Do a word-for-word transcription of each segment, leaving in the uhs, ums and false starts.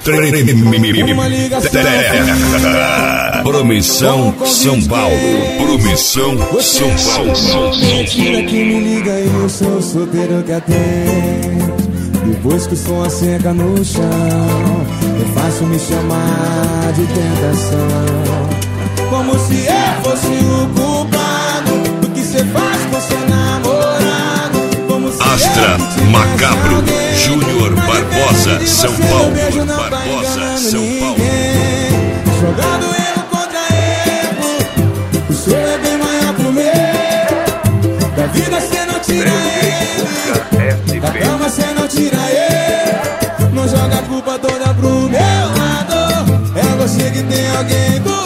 Promissão São Paulo. Promissão São Paulo. Mentira que me liga e eu sou solteiro que atende. Depois que o som asseca no chão, é fácil me chamar de tentação. Como se eu fosse o culpado do que cê faz com seu namorado. Como se Astra Macabro Júnior Barbosa, São Paulo. Barbosa, São Paulo. Jogando erro contra erro, o seu é bem maior que o meu. Da vida cê não tira ele, da cama cê não tira ele. Não joga a culpa toda pro meu lado, é você que tem alguém do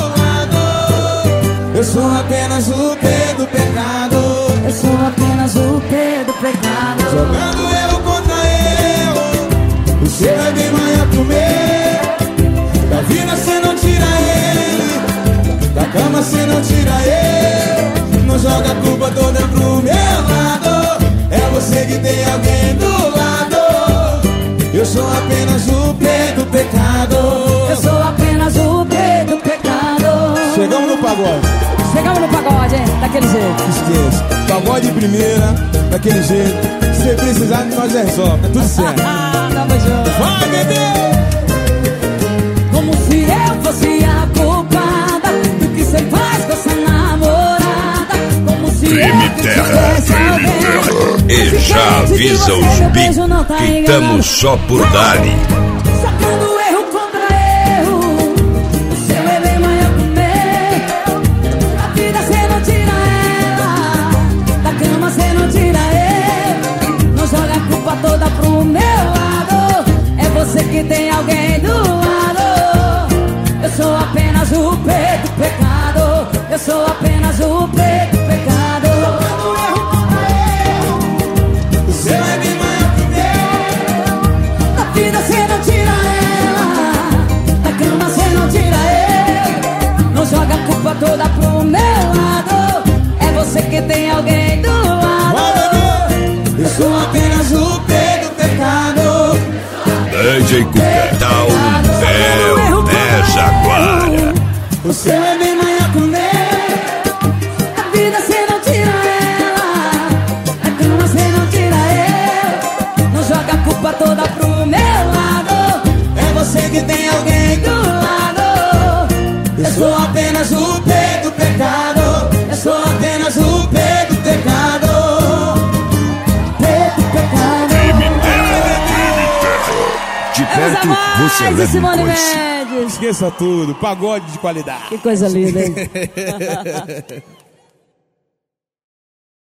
lado. Eu sou apenas o P do pecado, eu sou apenas o P do pecado. Jogando erro contra erro, o seu é bem maior que o meu. Da vida cê não tira ele, da cama cê não tira ele. Não joga a culpa toda pro meu lado, é você que tem alguém do lado. Eu sou apenas o P do pecado, eu sou apenas o P do pecado. Chegamos no pagode, chegamos no pagode, hein? Daquele jeito. Esqueça, pagode de primeira, daquele jeito. Se você precisar, nós resolve, é tudo certo. Tamo junto. Vai, bebê! Como se eu fosse a culpada do que cê faz com essa namorada. Como se Crime terra, crime terra. E já avisa os bicos que estamos só por dar-lhe. Sacando erro contra erro, o seu é bem maior que o meu. Da vida cê não tira ela, da cama cê não tira ele. Não joga a culpa toda pro meu lado, é você que tem alguém do lado. Eu sou apenas o P do pecado, eu sou apenas o P do pecado. Jogando erro contra erro, o seu é bem maior que o meu. da vida cê não tira ela, da cama cê não tira ele. Não joga a culpa toda pro meu lado, é você que tem alguém do lado. Eu sou apenas o P do pecado. D J Cuca, dá um véu, é Jaguara. O seu é bem maior que o meu. Da vida cê não tira ela, da cama cê não tira ele. Não joga a culpa toda pro meu lado, É você que tem alguém do lado. Eu sou apenas o P do pecado. Eu sou apenas o P do pecado. P do pecado. Crime terra, crime terra. De perto você leva um Simone coice. Mendes. Esqueça tudo, pagode de qualidade. Que coisa linda, hein?